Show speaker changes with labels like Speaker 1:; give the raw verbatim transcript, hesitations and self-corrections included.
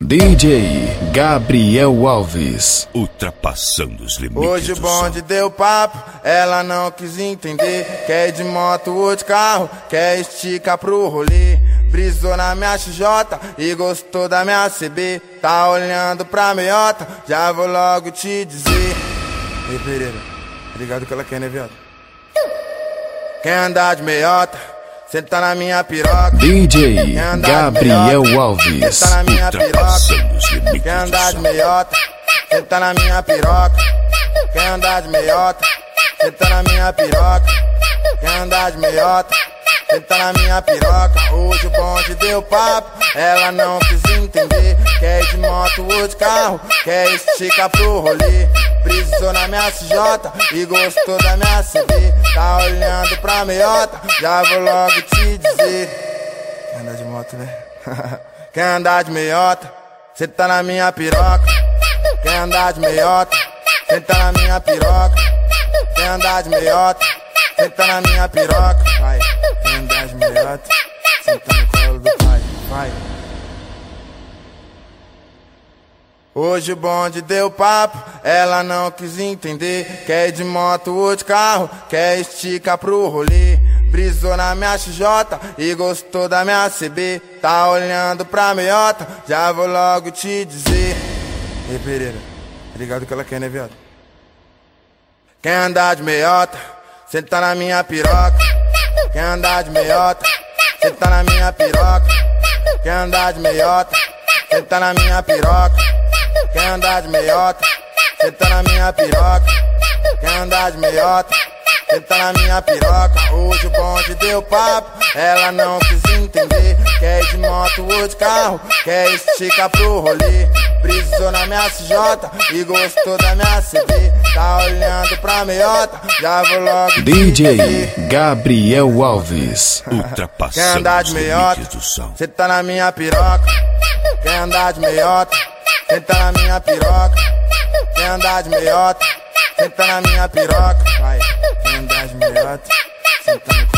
Speaker 1: D J Gabriel Alves,
Speaker 2: ultrapassando os limites.
Speaker 3: Hoje o bonde deu papo, ela não quis entender. Quer ir de moto ou de carro, quer esticar pro rolê. Brisou na minha X J e gostou da minha C B. Tá olhando pra meiota, já vou logo te dizer. Ei Pereira, ligado que ela quer, né viado? Quer andar de meiota, senta na minha piroca.
Speaker 1: D J Gabriel Alves,
Speaker 3: senta na minha piroca. Quer andar de meiota, senta na minha piroca. Quer andar de meiota, senta na minha piroca. Quer andar de meiota, senta na minha piroca. Hoje o bonde deu papo, ela não quis entender. Quer ir de moto ou de carro, quer esticar pro rolê. Brisou na minha C J e gostou da minha C B. Tá olhando pra meiota, já vou logo te dizer. Quer andar de moto, né? Quer andar de meiota, cê tá na minha piroca. Quer andar de meiota, cê tá na minha piroca. Quer andar de meiota, cê tá na minha piroca. Vai, quer andar de meiota, cê tá no colo do pai. Vai. Hoje o bonde deu papo, ela não quis entender. Quer ir de moto ou de carro, quer esticar pro rolê. Brisou na minha X J e gostou da minha C B. Tá olhando pra meiota, já vou logo te dizer. Ei Pereira, ligado que ela quer, né viado? Quer andar de meiota, senta na minha piroca. Quer andar de meiota, senta na minha piroca. Quer andar de meiota, senta na minha piroca. Quer andar de meiota, senta na minha piroca. Quer andar de meiota, senta na minha piroca. Hoje o bonde deu papo, ela não quis entender. Quer ir de moto ou de carro, quer esticar pro rolê. Brisou na minha C J e gostou da minha C B. Tá olhando pra meiota, já vou logo
Speaker 1: D J Gabriel Alves,
Speaker 2: ultrapassando
Speaker 3: quer andar de meiota, cê tá na minha piroca. Quer andar de meiota, senta na minha piroca. Quer andar de meiota, senta na minha piroca. Vai, quer andar de meiota, senta no